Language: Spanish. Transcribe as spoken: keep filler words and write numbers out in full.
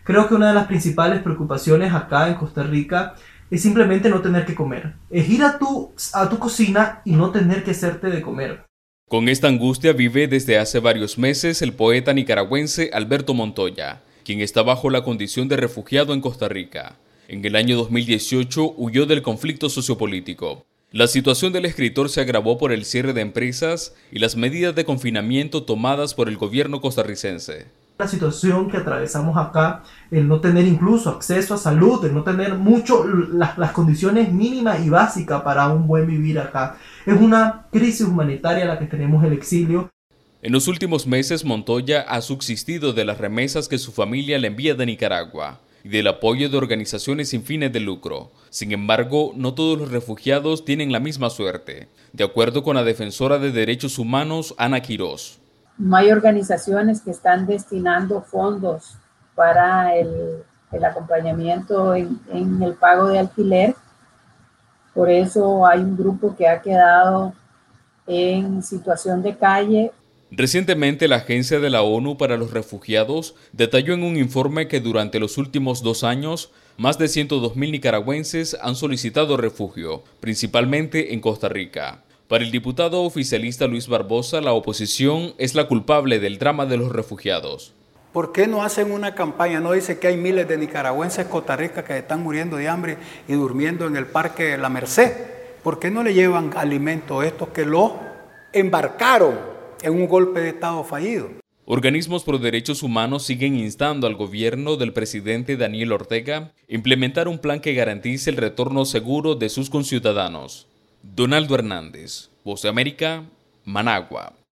Creo que una de las principales preocupaciones acá en Costa Rica es simplemente no tener que comer. Es ir a tu, a tu cocina y no tener que hacerte de comer. Con esta angustia vive desde hace varios meses el poeta nicaragüense Alberto Montoya, quien está bajo la condición de refugiado en Costa Rica. En el año dos mil dieciocho huyó del conflicto sociopolítico. La situación del escritor se agravó por el cierre de empresas y las medidas de confinamiento tomadas por el gobierno costarricense. La situación que atravesamos acá, el no tener incluso acceso a salud, el no tener mucho las, las condiciones mínimas y básicas para un buen vivir acá. Es una crisis humanitaria la que tenemos el exilio. En los últimos meses, Montoya ha subsistido de las remesas que su familia le envía de Nicaragua y del apoyo de organizaciones sin fines de lucro. Sin embargo, no todos los refugiados tienen la misma suerte, de acuerdo con la defensora de derechos humanos, Ana Quiroz. No hay organizaciones que están destinando fondos para el, el acompañamiento en, en el pago de alquiler. Por eso hay un grupo que ha quedado en situación de calle. Recientemente, la Agencia de la ONU para los Refugiados detalló en un informe que durante los últimos dos años, más de ciento dos mil nicaragüenses han solicitado refugio, principalmente en Costa Rica. Para el diputado oficialista Luis Barbosa, la oposición es la culpable del drama de los refugiados. ¿Por qué no hacen una campaña? No dice que hay miles de nicaragüenses en Costa Rica que están muriendo de hambre y durmiendo en el Parque La Merced. ¿Por qué no le llevan alimento a estos que los embarcaron en un golpe de Estado fallido? Organismos por derechos humanos siguen instando al gobierno del presidente Daniel Ortega a implementar un plan que garantice el retorno seguro de sus conciudadanos. Donaldo Hernández, Voz de América, Managua.